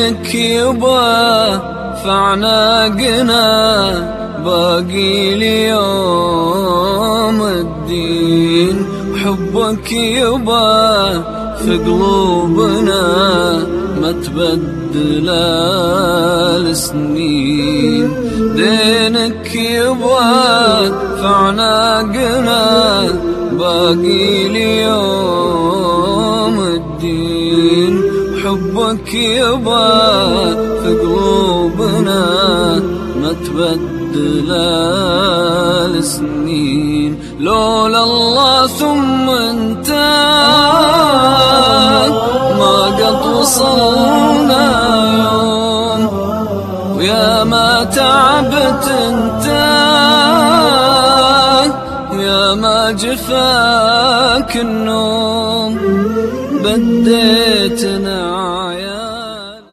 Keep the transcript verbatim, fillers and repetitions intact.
دينك يبا فعناقنا باقي ليوم الدين، حبك يبا في قلوبنا ما تبدل السنين. دينك يبا فعناقنا باقي ليوم الدين، حبك يبا في قلوبنا ما تبدل السنين. لولا الله ثم انت ما قد وصلنا يوم، ويا ما تعبت انت ويا ما جفاك النوم. بديت